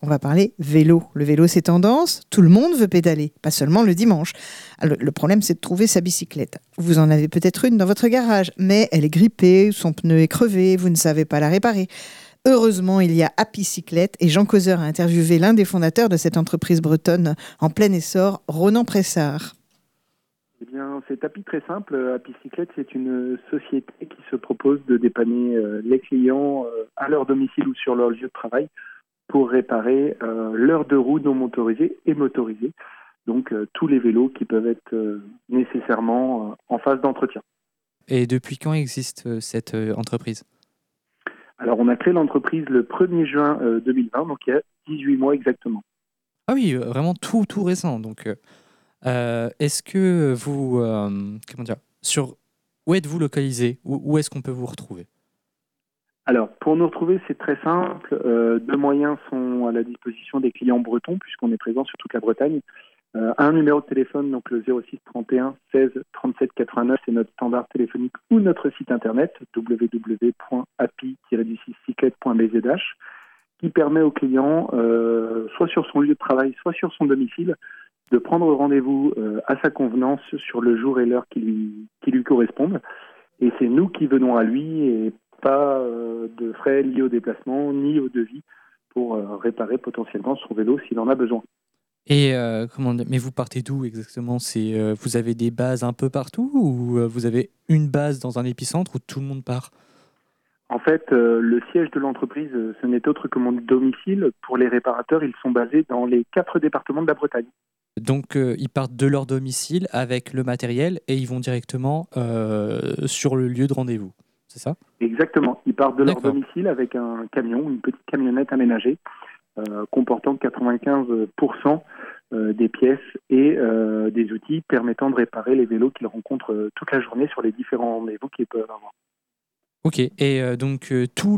On va parler vélo. Le vélo, c'est tendance. Tout le monde veut pédaler, pas seulement le dimanche. Le problème, c'est de trouver sa bicyclette. Vous en avez peut-être une dans votre garage, mais elle est grippée, son pneu est crevé, vous ne savez pas la réparer. Heureusement, il y a Happy Cyclette et Jean Causeur a interviewé l'un des fondateurs de cette entreprise bretonne en plein essor, Ronan Pressard. Eh bien, c'est Happy très simple. Happy Cyclette, c'est une société qui se propose de dépanner les clients à leur domicile ou sur leur lieu de travail pour réparer leurs deux roues non motorisées et motorisées. Donc, tous les vélos qui peuvent être nécessairement en phase d'entretien. Et depuis quand existe cette entreprise ? Alors, on a créé l'entreprise le 1er juin 2020, donc il y a 18 mois exactement. Ah oui, vraiment tout récent. Donc, est-ce que vous... où êtes-vous localisé ? Où est-ce qu'on peut vous retrouver ? Alors, pour nous retrouver, c'est très simple. Deux moyens sont à la disposition des clients bretons, puisqu'on est présent sur toute la Bretagne. Un numéro de téléphone, donc le 06 31 16 37 89, c'est notre standard téléphonique ou notre site internet www.happy-cyclette.bzh, qui permet au client, soit sur son lieu de travail, soit sur son domicile, de prendre rendez-vous à sa convenance sur le jour et l'heure qui lui correspondent. Et c'est nous qui venons à lui et pas de frais liés au déplacement ni au devis pour réparer potentiellement son vélo s'il en a besoin. Et mais vous partez d'où exactement ? Vous avez des bases un peu partout ou vous avez une base dans un épicentre où tout le monde part ? En fait, le siège de l'entreprise, ce n'est autre que mon domicile. Pour les réparateurs, ils sont basés dans les 4 départements de la Bretagne. Donc, ils partent de leur domicile avec le matériel et ils vont directement sur le lieu de rendez-vous, c'est ça ? Exactement. Ils partent de leur D'accord. domicile avec un camion, une petite camionnette aménagée, comportant 95% des pièces et des outils permettant de réparer les vélos qu'ils rencontrent toute la journée sur les différents rendez-vous qu'ils peuvent avoir. Ok. Et donc,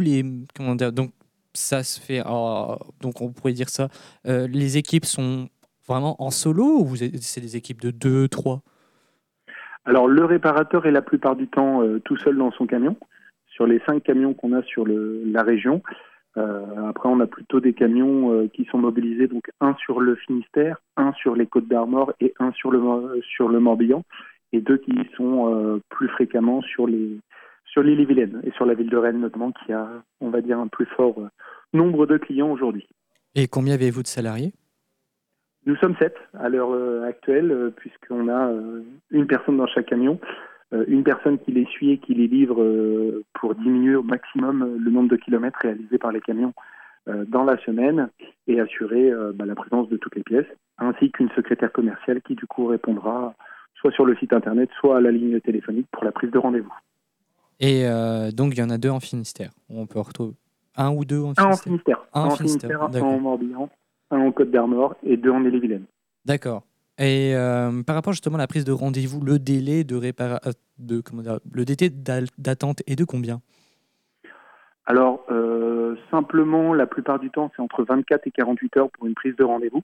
donc, ça se fait. Donc, on pourrait dire ça. Les équipes sont vraiment en solo ou c'est des équipes de 2, 3 ? Alors, le réparateur est la plupart du temps tout seul dans son camion. Sur les 5 camions qu'on a sur la région, après, on a plutôt des camions qui sont mobilisés, donc un sur le Finistère, un sur les Côtes-d'Armor et un sur le Morbihan, et 2 qui sont plus fréquemment sur l'île-et-Vilaine et sur la ville de Rennes notamment, qui a, on va dire, un plus fort nombre de clients aujourd'hui. Et combien avez-vous de salariés ? Nous sommes 7 à l'heure actuelle, puisqu'on a une personne dans chaque camion, une personne qui les suit et qui les livre pour diminuer au maximum le nombre de kilomètres réalisés par les camions dans la semaine et assurer la présence de toutes les pièces, ainsi qu'une secrétaire commerciale qui du coup répondra soit sur le site internet, soit à la ligne téléphonique pour la prise de rendez-vous. Et donc, il y en a 2 en Finistère. On peut retrouver 1 ou 2 en Un Finistère. en Finistère, un en Morbihan, un en Côtes-d'Armor et 2 en Ille-et-Vilaine. D'accord. Et par rapport justement à la prise de rendez-vous, le délai le délai d'attente est de combien ? Alors, simplement, la plupart du temps, c'est entre 24 et 48 heures pour une prise de rendez-vous.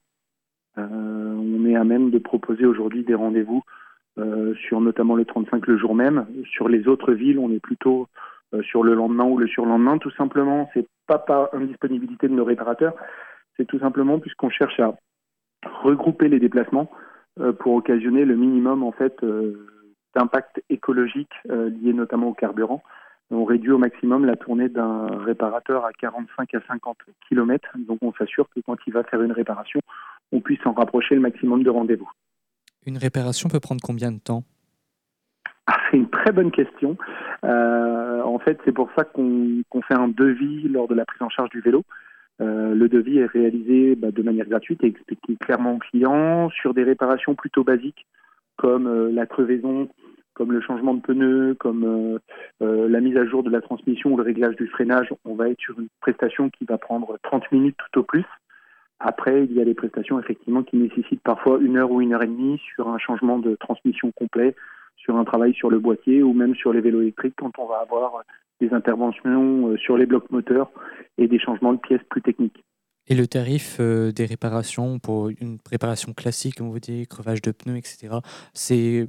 On est à même de proposer aujourd'hui des rendez-vous sur notamment le 35 le jour même. Sur les autres villes, on est plutôt sur le lendemain ou le surlendemain. Tout simplement, c'est pas par indisponibilité de nos réparateurs, c'est tout simplement puisqu'on cherche à regrouper les déplacements pour occasionner le minimum en fait d'impact écologique lié notamment au carburant. On réduit au maximum la tournée d'un réparateur à 45 à 50 km. Donc on s'assure que quand il va faire une réparation, on puisse en rapprocher le maximum de rendez-vous. Une réparation peut prendre combien de temps ? C'est une très bonne question. En fait, c'est pour ça qu'on fait un devis lors de la prise en charge du vélo. Le devis est réalisé de manière gratuite et expliqué clairement au client sur des réparations plutôt basiques comme la crevaison, comme le changement de pneus, comme la mise à jour de la transmission ou le réglage du freinage. On va être sur une prestation qui va prendre 30 minutes tout au plus. Après, il y a des prestations effectivement qui nécessitent parfois 1 heure ou 1 heure et demie sur un changement de transmission complet, sur un travail sur le boîtier ou même sur les vélos électriques quand on va avoir des interventions sur les blocs moteurs et des changements de pièces plus techniques. Et le tarif des réparations pour une réparation classique, comme vous dites, crevage de pneus, etc. C'est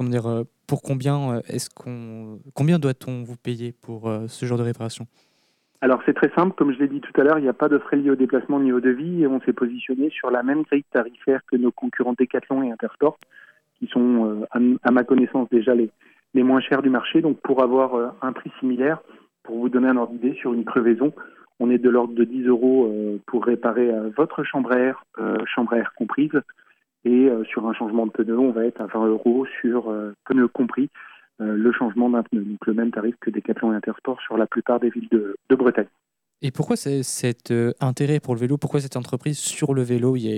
pour combien doit-on vous payer pour ce genre de réparation ? Alors c'est très simple, comme je l'ai dit tout à l'heure, il n'y a pas de frais liés au déplacement ni au devis et on s'est positionné sur la même grille tarifaire que nos concurrents Decathlon et Intersport, qui sont à ma connaissance déjà les moins chers du marché. Donc pour avoir un prix similaire, pour vous donner un ordre d'idée, sur une crevaison, on est de l'ordre de 10 euros pour réparer votre chambre à air comprise. Et sur un changement de pneu, on va être à 20 euros sur pneu compris, le changement d'un pneu. Donc le même tarif que Decathlon et Intersport sur la plupart des villes de Bretagne. Et pourquoi cet intérêt pour le vélo? Pourquoi cette entreprise sur le vélo? Il y a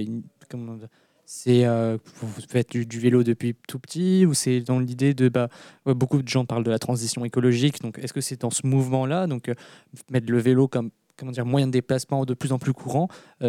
vous faites du vélo depuis tout petit, ou c'est dans l'idée de beaucoup de gens parlent de la transition écologique, donc est-ce que c'est dans ce mouvement-là, donc mettre le vélo comme moyen de déplacement de plus en plus courant,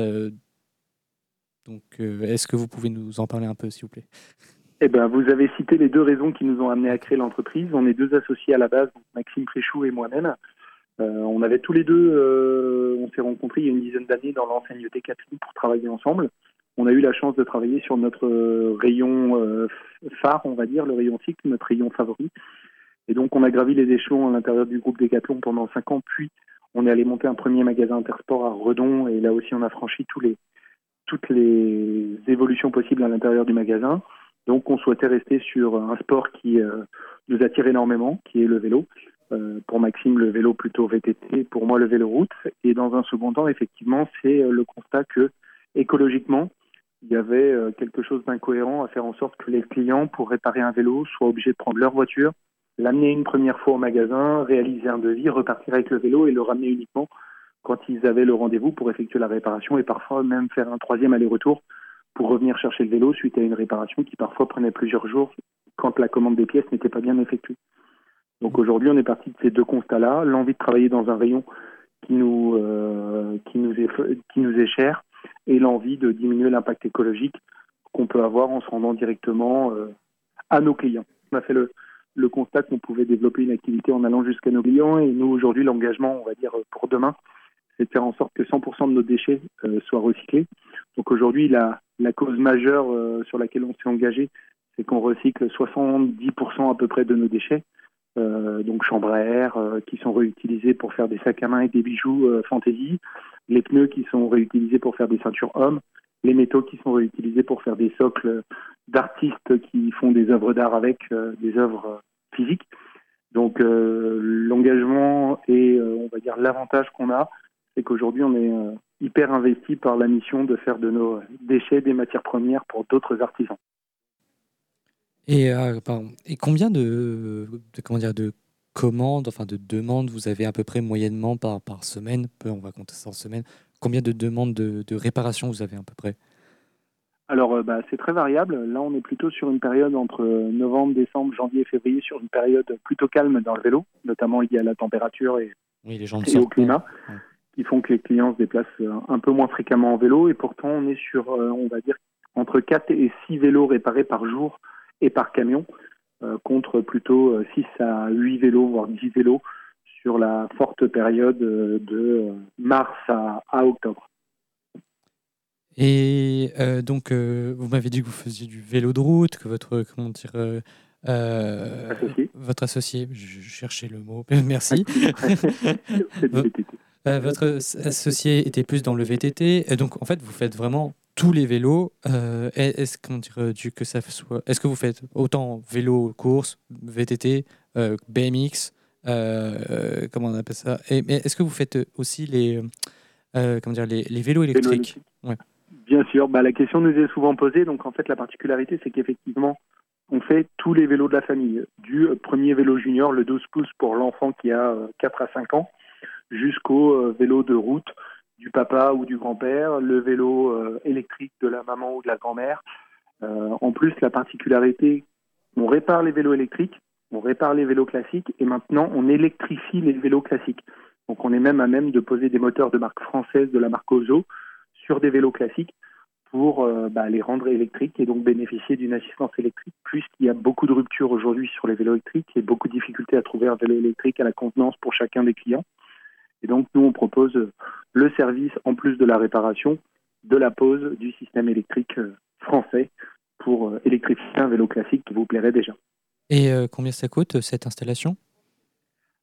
est-ce que vous pouvez nous en parler un peu, s'il vous plaît? Eh ben, vous avez cité les deux raisons qui nous ont amenés à créer l'entreprise. On est deux associés à la base, donc Maxime Fréchou et moi-même. On avait tous les deux, on s'est rencontrés il y a une dizaine d'années dans l'enseigne Decathlon pour travailler ensemble. On a eu la chance de travailler sur notre rayon phare, on va dire, le rayon cycle, notre rayon favori. Et donc, on a gravi les échelons à l'intérieur du groupe Decathlon pendant 5 ans, puis on est allé monter un premier magasin Intersport à Redon, et là aussi, on a franchi toutes les évolutions possibles à l'intérieur du magasin. Donc, on souhaitait rester sur un sport qui nous attire énormément, qui est le vélo. Pour Maxime, le vélo plutôt VTT, pour moi, le vélo route. Et dans un second temps, effectivement, c'est le constat que écologiquement, il y avait quelque chose d'incohérent à faire en sorte que les clients, pour réparer un vélo, soient obligés de prendre leur voiture, l'amener une première fois au magasin, réaliser un devis, repartir avec le vélo et le ramener uniquement quand ils avaient le rendez-vous pour effectuer la réparation et parfois même faire un troisième aller-retour pour revenir chercher le vélo suite à une réparation qui parfois prenait plusieurs jours quand la commande des pièces n'était pas bien effectuée. Donc aujourd'hui, on est parti de ces deux constats-là, l'envie de travailler dans un rayon qui nous est cher et l'envie de diminuer l'impact écologique qu'on peut avoir en se rendant directement à nos clients. On a fait le constat qu'on pouvait développer une activité en allant jusqu'à nos clients et nous, aujourd'hui, l'engagement, on va dire, pour demain, c'est de faire en sorte que 100% de nos déchets soient recyclés. Donc aujourd'hui, la cause majeure sur laquelle on s'est engagé, c'est qu'on recycle 70% à peu près de nos déchets, donc chambres à air qui sont réutilisés pour faire des sacs à main et des bijoux fantaisie, les pneus qui sont réutilisés pour faire des ceintures hommes, les métaux qui sont réutilisés pour faire des socles d'artistes qui font des œuvres d'art avec des œuvres physiques. Donc l'engagement et on va dire l'avantage qu'on a, c'est qu'aujourd'hui on est hyper investi par la mission de faire de nos déchets des matières premières pour d'autres artisans. Et combien de commandes, enfin de demandes vous avez à peu près moyennement par semaine? On va compter ça en semaine. Combien de demandes de réparation vous avez à peu près? Alors c'est très variable. Là on est plutôt sur une période entre novembre, décembre, janvier et février, sur une période plutôt calme dans le vélo, notamment liée à la température et les gens au climat, qui font que les clients se déplacent un peu moins fréquemment en vélo. Et pourtant on est sur, on va dire, entre 4 et 6 vélos réparés par jour et par camion, contre plutôt 6 à 8 vélos, voire 10 vélos, sur la forte période de mars à octobre. Et donc, vous m'avez dit que vous faisiez du vélo de route, que votre associé, je cherchais le mot, merci. Votre associé était plus dans le VTT, et donc en fait vous faites vraiment tous les vélos. Est-ce que ça soit, est-ce que vous faites autant vélo course, VTT, BMX, comment on appelle ça, mais est-ce que vous faites aussi les vélos électriques? Ouais. Bien sûr, la question nous est souvent posée. Donc en fait la particularité c'est qu'effectivement on fait tous les vélos de la famille, du premier vélo junior, le 12 pouces pour l'enfant qui a 4 à 5 ans, jusqu'au vélo de route du papa ou du grand-père, le vélo électrique de la maman ou de la grand-mère. En plus, la particularité, on répare les vélos électriques, on répare les vélos classiques et maintenant on électrifie les vélos classiques. Donc on est même à même de poser des moteurs de marque française, de la marque Ozo, sur des vélos classiques pour les rendre électriques et donc bénéficier d'une assistance électrique, puisqu'il y a beaucoup de ruptures aujourd'hui sur les vélos électriques et beaucoup de difficultés à trouver un vélo électrique à la contenance pour chacun des clients. Et donc, nous, on propose le service, en plus de la réparation, de la pose du système électrique français pour électrifier un vélo classique qui vous plairait déjà. Et combien ça coûte, cette installation ?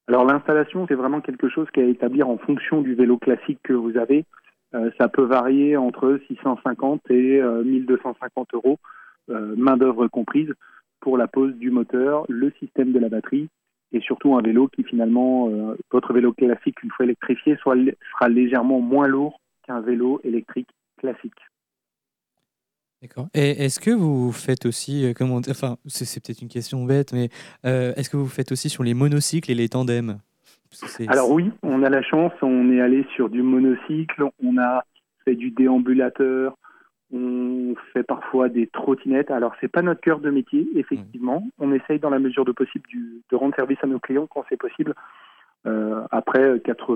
Alors l'installation, c'est vraiment quelque chose qui est à établir en fonction du vélo classique que vous avez. Ça peut varier entre 650 et 1250 euros, main-d'œuvre comprise, pour la pose du moteur, le système de la batterie et surtout un vélo qui finalement, votre vélo classique, une fois électrifié, sera légèrement moins lourd qu'un vélo électrique classique. D'accord. Et est-ce que vous faites aussi, enfin, c'est peut-être une question bête, mais est-ce que vous faites aussi sur les monocycles et les tandems? Alors oui, on a la chance, on est allé sur du monocycle, on a fait du déambulateur, on fait parfois des trottinettes. Alors c'est pas notre cœur de métier, effectivement. On essaye dans la mesure de possible de rendre service à nos clients quand c'est possible. Après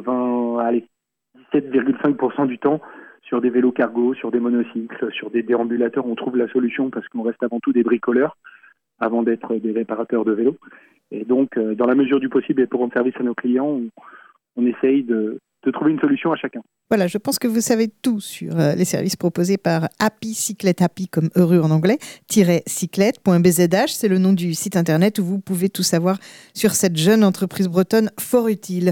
17,5% du temps, sur des vélos cargo, sur des monocycles, sur des déambulateurs, on trouve la solution parce qu'on reste avant tout des bricoleurs avant d'être des réparateurs de vélos. Et donc, dans la mesure du possible et pour rendre service à nos clients, on essaye de trouver une solution à chacun. Voilà, je pense que vous savez tout sur les services proposés par Happy Cyclette, Happy comme heureux en anglais, -cyclette.bzh, c'est le nom du site internet où vous pouvez tout savoir sur cette jeune entreprise bretonne fort utile.